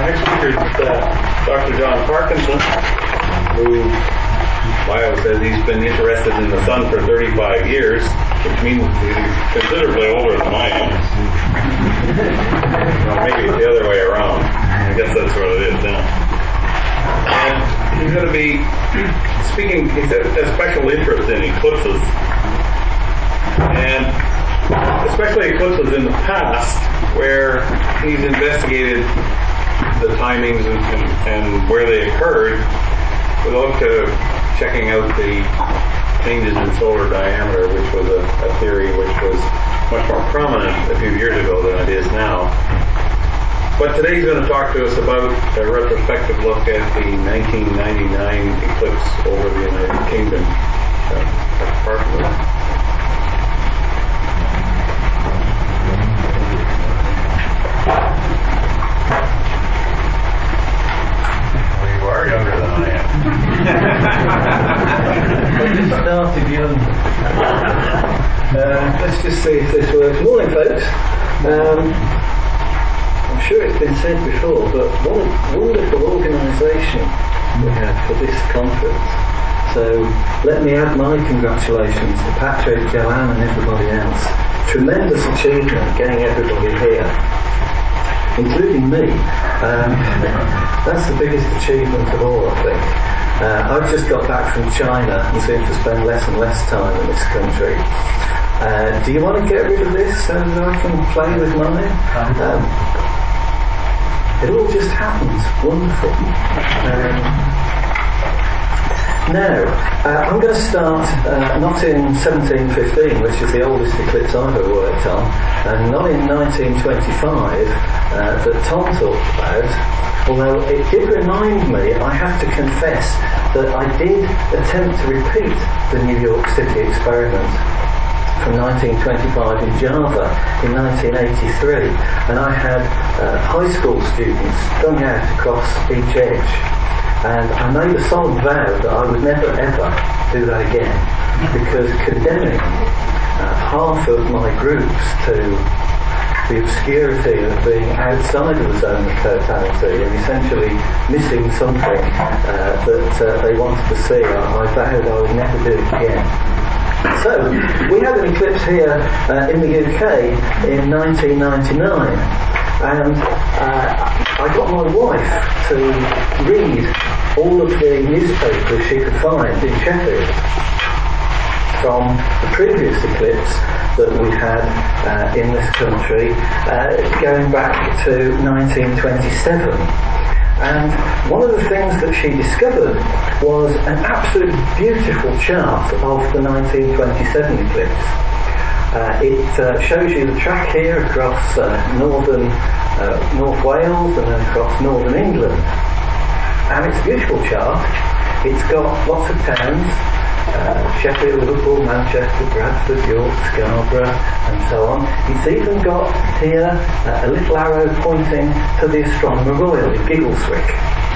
next speaker is Dr. John Parkinson, who bio says he's been interested in the sun for 35 years, which means he's considerably older than I am. Well, maybe it's the other way around. I guess that's what it is now. And he's going to be speaking, he's a special interest in eclipses. And especially eclipses in the past, where he's investigated the timings and where they occurred, with a look to checking out the changes in solar diameter, which was a theory which was much more prominent a few years ago than it is now. But today he's going to talk to us about a retrospective look at the 1999 eclipse over the United Kingdom. Dr. Parkinson. You are younger than I am. I just started young. Let's just see if this works. Morning, folks. I'm sure it's been said before, but what a wonderful organisation we have for this conference. So let me add my congratulations to Patrick, Joanne and everybody else. Tremendous achievement getting everybody here, including me. That's the biggest achievement of all, I think. I've just got back from China and seem to spend less and less time in this country. Do you want to get rid of this so that I can play with mine? It all just happens. Wonderful. Now, I'm going to start not in 1715, which is the oldest eclipse I've ever worked on, and not in 1925 that Tom talked about, although it did remind me, I have to confess, that I did attempt to repeat the New York City experiment from 1925 in Java in 1983, and I had high school students strung out across each edge. And I made a solemn vow that I would never ever do that again, because condemning half of my groups to the obscurity of being outside of the zone of totality and essentially missing something that they wanted to see, I vowed I would never do it again. So, we had an eclipse here in the UK in 1999, and I got my wife to read all of the newspapers she could find in Sheffield from the previous eclipse that we had in this country going back to 1927. And one of the things that she discovered was an absolutely beautiful chart of the 1927 eclipse. It shows you the track here across North Wales and then across northern England. And it's a beautiful chart. It's got lots of towns, Sheffield, Liverpool, Manchester, Bradford, York, Scarborough, and so on. It's even got here a little arrow pointing to the Astronomer Royal in Giggleswick.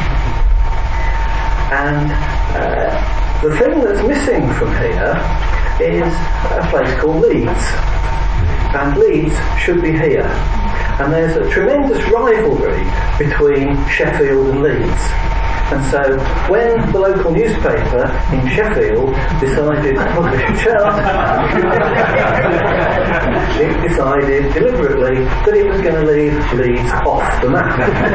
And the thing that's missing from here is a place called Leeds. And Leeds should be here. And there's a tremendous rivalry between Sheffield and Leeds. And so when the local newspaper in Sheffield decided to publish a chart, it decided deliberately that it was going to leave Leeds off the map.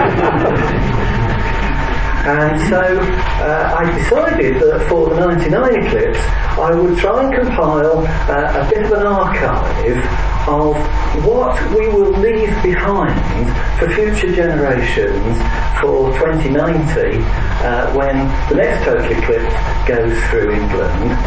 And so I decided that for the 99 eclipse I would try and compile a bit of an archive of what we will leave behind for future generations for 2090 when the next total eclipse goes through England.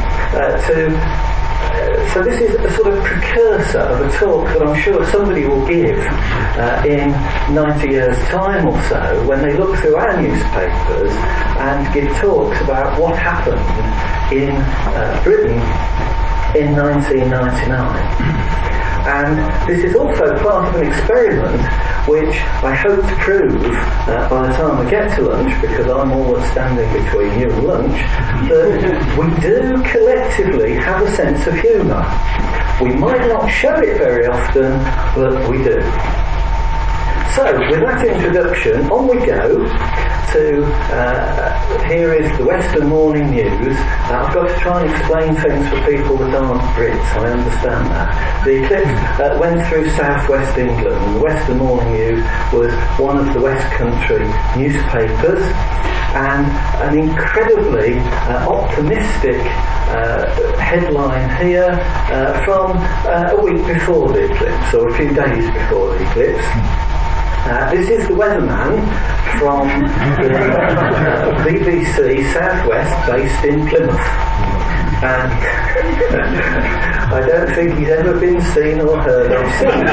So this is a sort of precursor of a talk that I'm sure somebody will give in 90 years' time or so when they look through our newspapers and give talks about what happened in Britain in 1999. And this is also part of an experiment which I hope to prove by the time we get to lunch, because I'm always standing between you and lunch, that we do collectively have a sense of humour. We might not show it very often, but we do. So, with that introduction, on we go to, here is the Western Morning News. I've got to try and explain things for people that aren't Brits, I understand that. The eclipse went through southwest England, and the Western Morning News was one of the West Country newspapers, and an incredibly optimistic headline here from a week before the eclipse, or a few days before the eclipse. This is the weatherman from the BBC Southwest, based in Plymouth. And I don't think he's ever been seen or heard of since.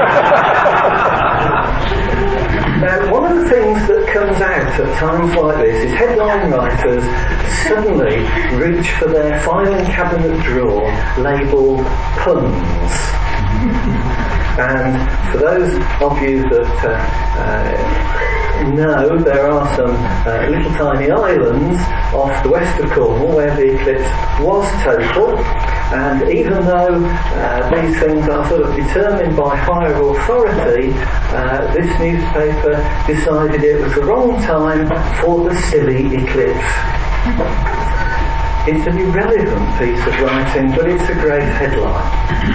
Now, one of the things that comes out at times like this is headline writers suddenly reach for their filing cabinet drawer labelled puns. And for those of you that know, there are some little tiny islands off the west of Cornwall where the eclipse was total, and even though these things are sort of determined by higher authority, this newspaper decided it was the wrong time for the silly eclipse. It's an irrelevant piece of writing, but it's a great headline.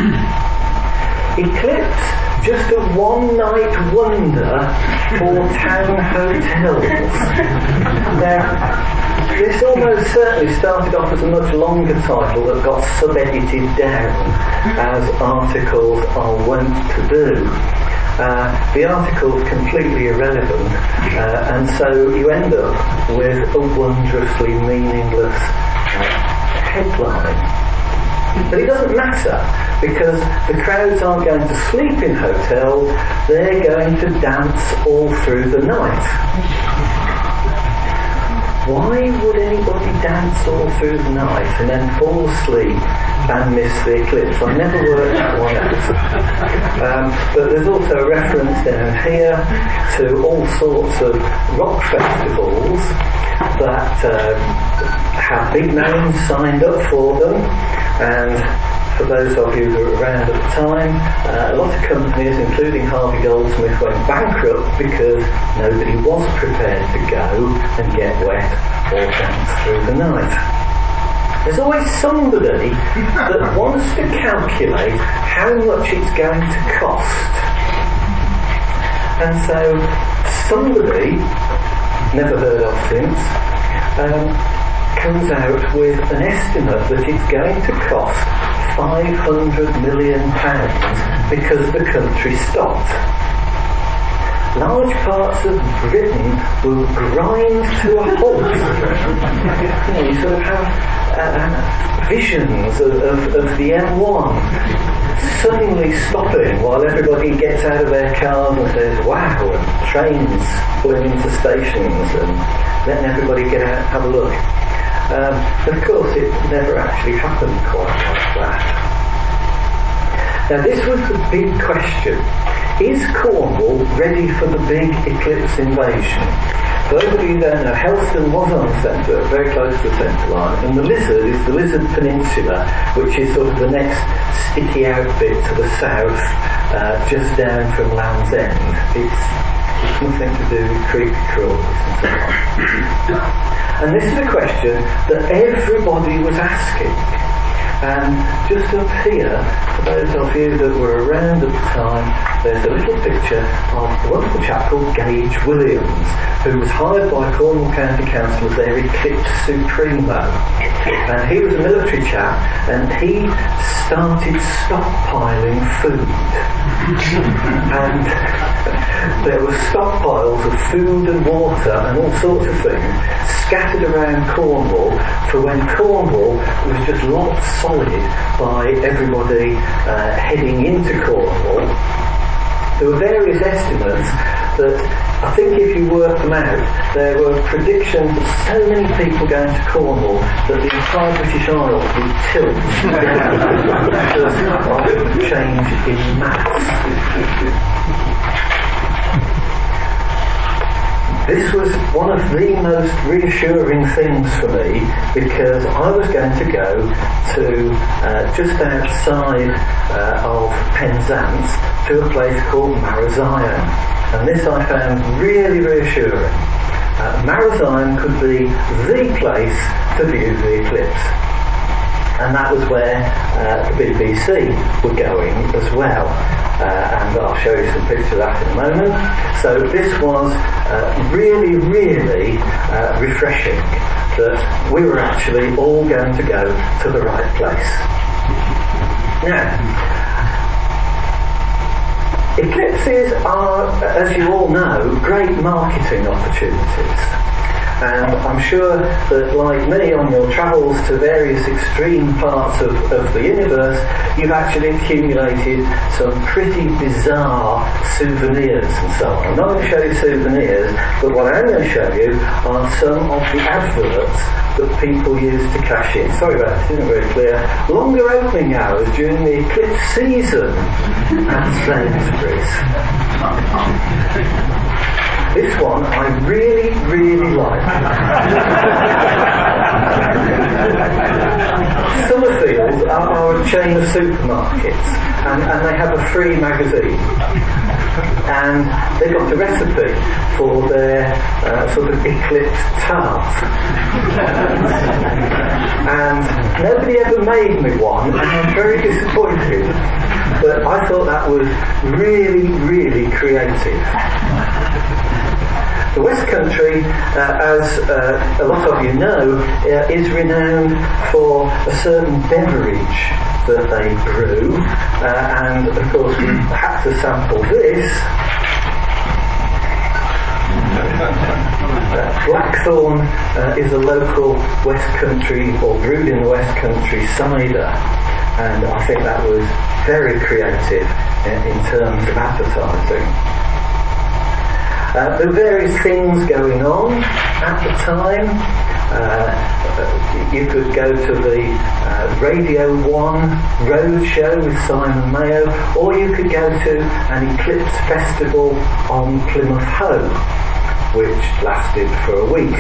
Eclipse, just a one-night wonder for town hotels. Now, this almost certainly started off as a much longer title that got sub-edited down, as articles are wont to do. The article's completely irrelevant, and so you end up with a wondrously meaningless headline. But it doesn't matter, because the crowds aren't going to sleep in hotels, they're going to dance all through the night. Why would anybody dance all through the night and then fall asleep and miss the eclipse? I never worked that one out. But there's also a reference down here to all sorts of rock festivals that have big names signed up for them, and for those of you who were around at the time, a lot of companies, including Harvey Goldsmith, went bankrupt because nobody was prepared to go and get wet or dance through the night. There's always somebody that wants to calculate how much it's going to cost. And so somebody, never heard of since, comes out with an estimate that it's going to cost £500 million because the country stopped. Large parts of Britain will grind to a halt. You sort of have visions of the M1 suddenly stopping while everybody gets out of their cars and says, wow, and trains pulling into stations and letting everybody get out and have a look. But of course it never actually happened quite like that. Now this was the big question. Is Cornwall ready for the big eclipse invasion? For those of you who don't know, Helston was on the centre, very close to the centre line, and the Lizard is the Lizard Peninsula, which is sort of the next sticky out bit to the south, just down from Land's End. It's nothing to do with creepy crawlers and so on. And this is a question that everybody was asking. And just up here, for those of you that were around at the time, there's a little picture of a wonderful chap called Gage Williams, who was hired by Cornwall County Council as their Eclipse Supremo. And he was a military chap, and he started stockpiling food. And there were stockpiles of food and water and all sorts of things scattered around Cornwall for when Cornwall was just locked solid by everybody heading into Cornwall. There were various estimates that, I think if you work them out, there were predictions of so many people going to Cornwall that the entire British Isles would tilt because of the change in mass. This was one of the most reassuring things for me, because I was going to go to just outside of Penzance to a place called Marazion. and this I found really reassuring. Marazion could be the place to view the eclipse. And that was where the BBC were going as well. And I'll show you some pictures of that in a moment. So this was really, really refreshing that we were actually all going to go to the right place. Now, eclipses are, as you all know, great marketing opportunities. And I'm sure that, like me, on your travels to various extreme parts of the universe, you've actually accumulated some pretty bizarre souvenirs and so on. I'm not going to show you souvenirs, but what I am going to show you are some of the adverts that people use to cash in. Sorry about that, it isn't very clear. Longer opening hours during the eclipse season at Sainsbury's. This one I really, really like. Summerfield are a chain of supermarkets, and they have a free magazine. And they've got a recipe for their sort of eclipse tart. And nobody ever made me one, and I'm very disappointed. But I thought that was really, really creative. The West Country, as a lot of you know, is renowned for a certain beverage that they brew, and of course we had to sample this. Blackthorn is a local West Country, or brewed in the West Country, cider, and I think that was very creative in terms of advertising. There were various things going on at the time. You could go to the Radio 1 Roadshow with Simon Mayo, or you could go to an eclipse festival on Plymouth Hoe, which lasted for a week.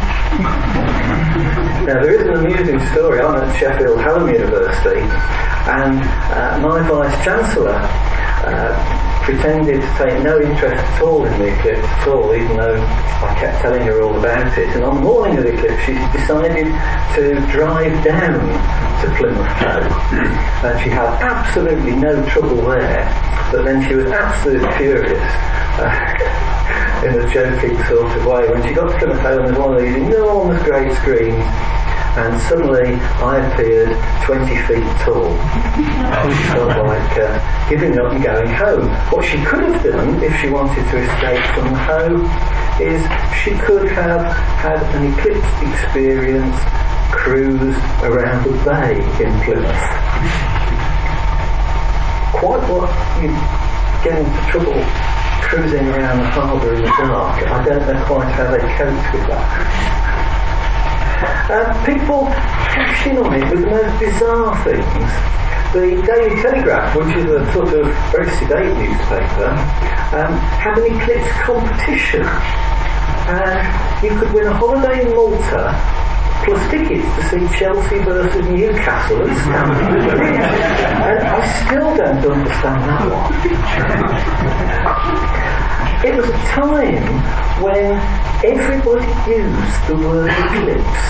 Now there is an amusing story. I'm at Sheffield Hallam University, and my Vice-Chancellor pretended to take no interest at all in the eclipse at all, even though I kept telling her all about it. And on the morning of the eclipse, she decided to drive down to Plymouth Hoe. And she had absolutely no trouble there, but then she was absolutely furious in a joking sort of way when she got to Plymouth Hoe, and there was one of these enormous great screens, and suddenly I appeared 20 feet tall. Sort of like giving up and going home. What she could have done, if she wanted to escape from the Hoe, is she could have had an eclipse experience cruise around the bay in Plymouth. Quite what you get into trouble cruising around the harbour in the dark. I don't know quite how they coped with that. People cash in on it with the most bizarre things. The Daily Telegraph, which is a sort of very sedate newspaper, had an eclipse competition. You could win a holiday in Malta plus tickets to see Chelsea versus Newcastle at Stamford Bridge. And I still don't understand that one. It was a time when everybody used the word eclipse.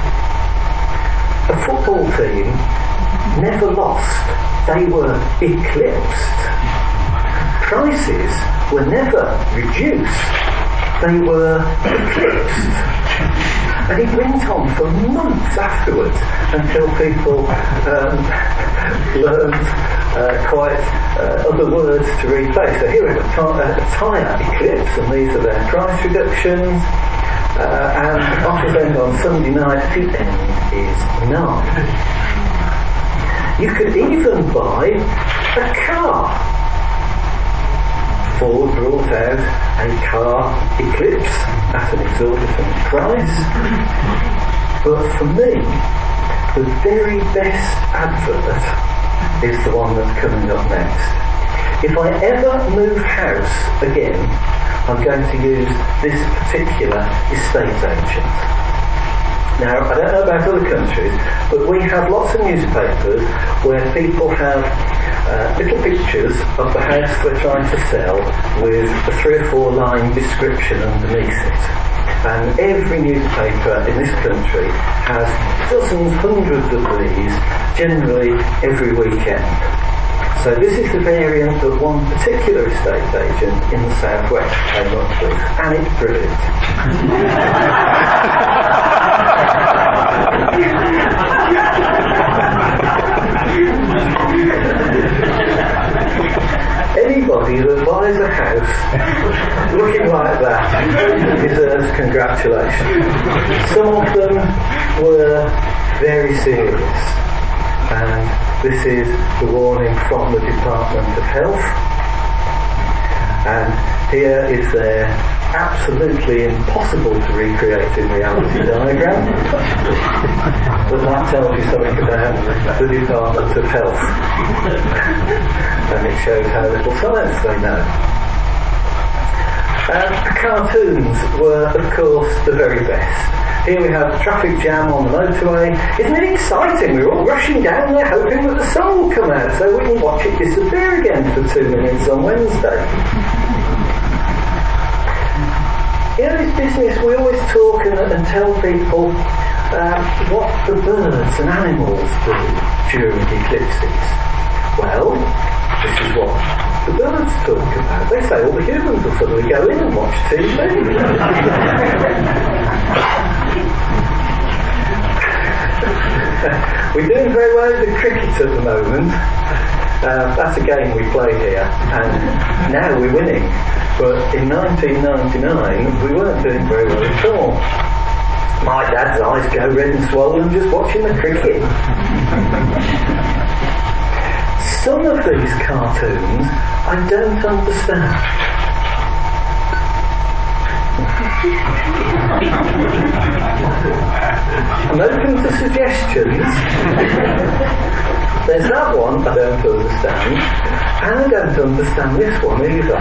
A football team never lost, they were eclipsed. Prices were never reduced, they were eclipsed. And it went on for months afterwards until people learned quite other words to replace. So here we have a tyre eclipse, and these are their price reductions. And offers end on Sunday night, the end is none. You could even buy a car. Ford brought out a car Eclipse at an exorbitant price. But for me, the very best advert is the one that's coming up next. If I ever move house again, I'm going to use this particular estate agent. Now, I don't know about other countries, but we have lots of newspapers where people have little pictures of the house they're trying to sell with a 3 or 4 line description underneath it. And every newspaper in this country has dozens, hundreds of these, generally every weekend. So this is the variant that one particular estate agent in the southwest came up with, and it's brilliant. Anybody that buys a house looking like that deserves congratulations. Some of them were very serious, and this is the warning from the Department of Health. And here is their absolutely impossible to recreate in reality diagram. But that tells you something about the Department of Health. And it shows how little science they know. The cartoons were, of course, the very best. Here we have traffic jam on the motorway. Isn't it exciting? We're all rushing down there hoping that the sun will come out so we can watch it disappear again for 2 minutes on Wednesday. In this business we always talk and tell people what the birds and animals do during eclipses. Well, this is what the birds talk about. They say all the humans will suddenly go in and watch TV. We're doing very well with the cricket at the moment. That's a game we play here, and now we're winning. But in 1999, we weren't doing very well at all. My dad's eyes go red and swollen just watching the cricket. Some of these cartoons I don't understand. I'm open to suggestions. There's that one I don't understand, and I don't understand this one either.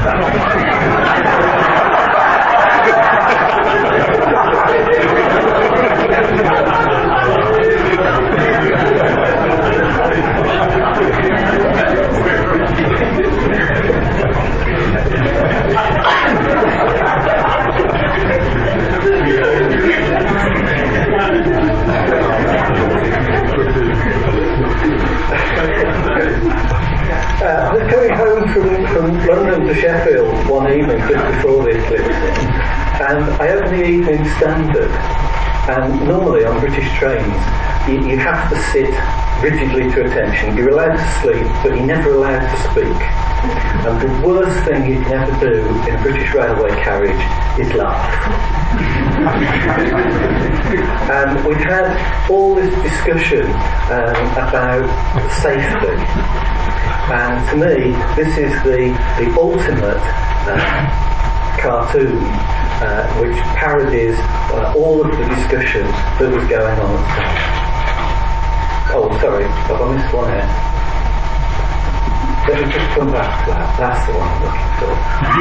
I was coming home from London to Sheffield one evening just before the eclipse, and I opened the Evening Standard, and normally on British trains you have to sit rigidly to attention. You're allowed to sleep, but you're never allowed to speak. And the worst thing you can ever do in a British railway carriage is laugh. And we've had all this discussion about safety. And to me, this is the ultimate cartoon which parodies all of the discussion that was going on at the time. Oh, sorry, have I missed one here? Let me just come back to that. That's the one I'm looking for.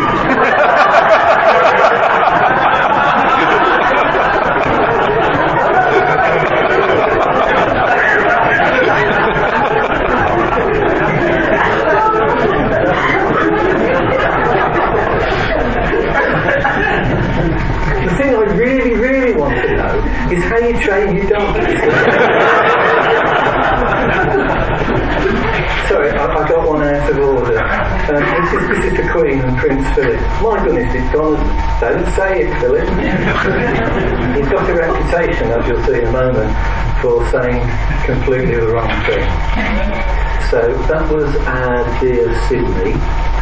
The thing I really, really want to know is how you train your dogs. Sorry, I got one out of order. This is the Queen and Prince Philip. My goodness, it's gone. Don't say it, Philip. He's got a reputation, as you'll see in a moment, for saying completely the wrong thing. So that was our dear Sydney.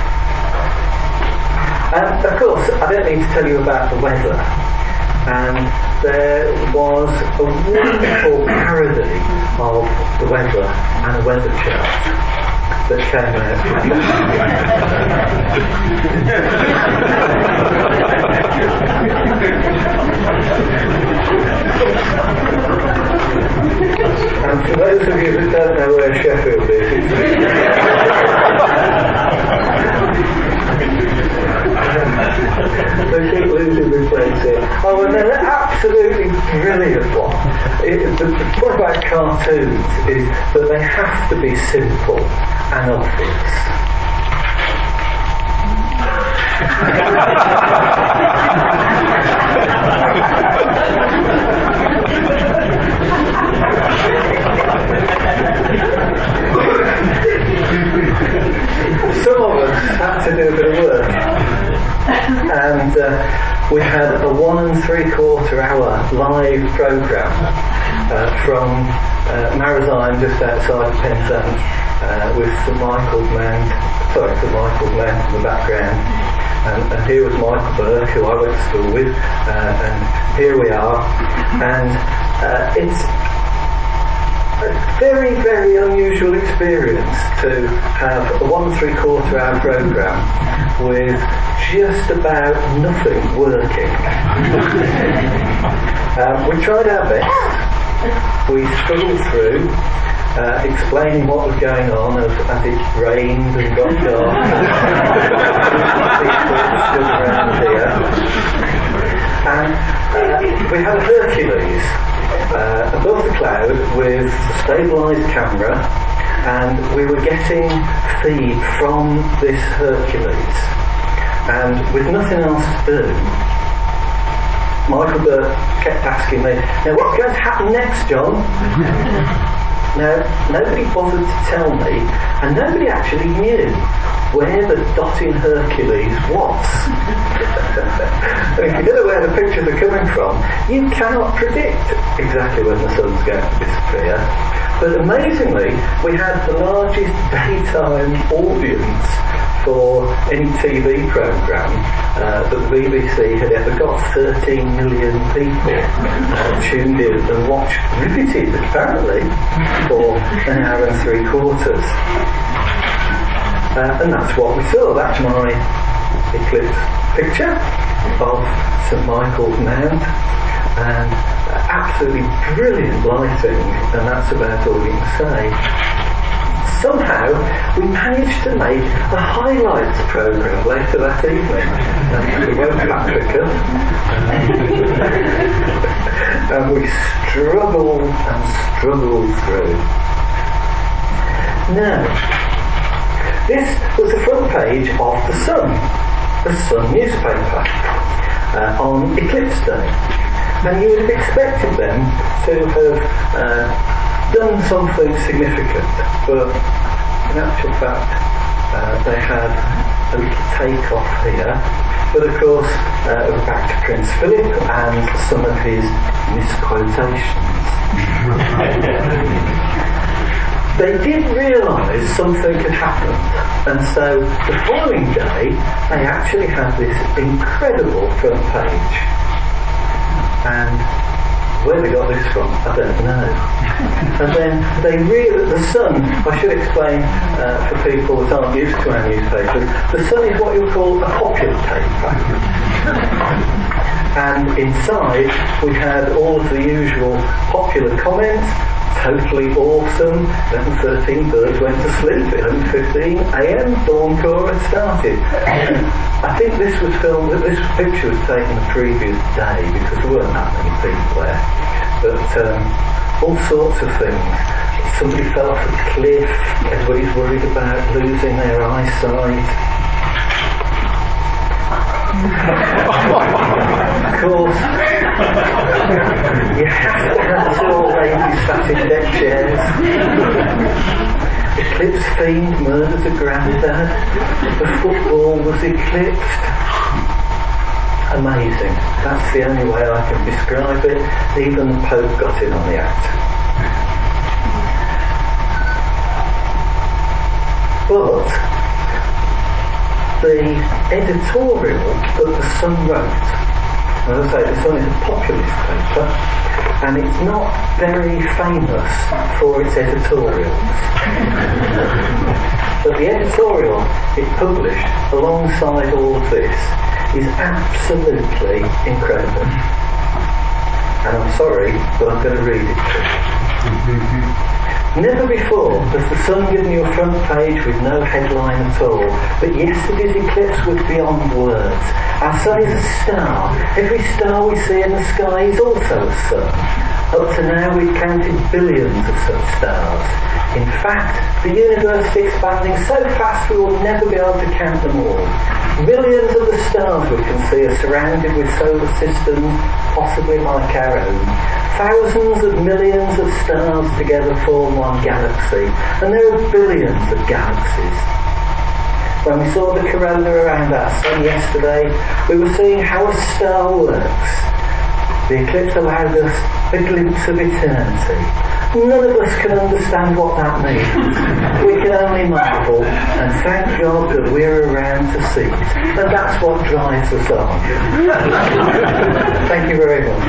Of course, I don't need to tell you about the weather. And there was a wonderful parody of the weather and a weather chart that came out. And for those of you that don't know where Sheffield is, they keep losing the place here. Oh, and they're absolutely brilliant one. The point about cartoons is that they have to be simple. and obvious. Some of us had to do a bit of work, and we had a 1 3/4 hour live programme from Marazion, just outside Penzance, with St Michael's Mount in the background, and here was Michael Burke, who I went to school with, and here we are, and it's a very, very unusual experience to have a 1 3/4 hour programme with just about nothing working. We tried our best. We struggled through, explaining what was going on as it rained and got dark. People stood around here. And we had a Hercules above the cloud with a stabilised camera, and we were getting feed from this Hercules. And with nothing else to do, Michael Burke kept asking me, "Now what's going to happen next, John?" Now, nobody bothered to tell me, and nobody actually knew where the dotting Hercules was. If you don't know where the pictures are coming from, you cannot predict exactly when the sun's going to disappear. But amazingly, we had the largest daytime audience for any TV programme that the BBC had ever got. 13 million people tuned in and watched, riveted apparently, for an hour and 3/4. And that's what we saw. That's my eclipse picture of St Michael's Mount, and absolutely brilliant lighting, and that's about all you can say. Somehow we managed to make a highlights programme later that evening, and we woke Patrick up, and we struggled and struggled through. Now, this was the front page of The Sun newspaper, on Eclipse Day. And you would have expected them to have done something significant, but in actual fact, they had a little take-off here. But of course, we're back to Prince Philip and some of his misquotations. They did realise something had happened, and so the following day they actually had this incredible front page. And where they got this from, I don't know. And then the Sun, I should explain for people that aren't used to our newspapers, the Sun is what you call a popular paper. And inside we had all of the usual popular comments. Totally awesome. 11:13 birds went to sleep. 11:15 a.m. dawn core had started. I think this picture was taken the previous day because there weren't that many people there. But all sorts of things. Somebody fell off a cliff. Everybody's worried about losing their eyesight. Of course, you have to have tall ladies sat in deck chairs. Eclipse fiend murdered a granddad. The football was eclipsed. Amazing. That's the only way I can describe it. Even the Pope got in on the act. But the editorial that the Sun wrote, as I say, the Sun is a populist paper, and it's not very famous for its editorials. But the editorial it published alongside all of this is absolutely incredible. And I'm sorry, but I'm going to read it to you. Never before has the Sun given you a front page with no headline at all, but yesterday's eclipse was beyond words. Our Sun is a star. Every star we see in the sky is also a sun. Up to now we've counted billions of such stars. In fact, the universe is expanding so fast we will never be able to count them all. Millions of the stars we can see are surrounded with solar systems, possibly like our own. Thousands of millions of stars together form one galaxy, and there are billions of galaxies. When we saw the corona around our sun yesterday, we were seeing how a star works. The eclipse allowed us a glimpse of eternity. None of us can understand what that means. We can only marvel and thank God that we're around to see it. And that's what drives us on. Thank you very much.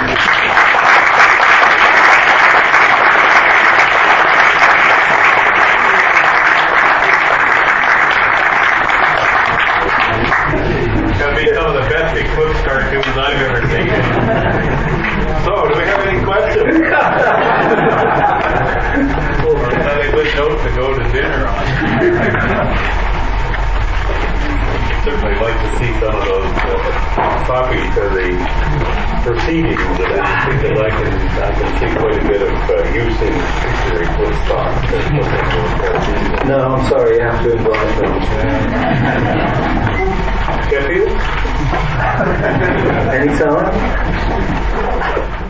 Gotta be some of the best eclipse cartoons I've ever seen. So, do we have any questions? Or another good note to go to dinner on. Certainly like to see some of those copies for the proceedings of it, because I can see quite a bit of use in the eclipse talk. No, I'm sorry, you have to invite me. Sheffield? Anytime.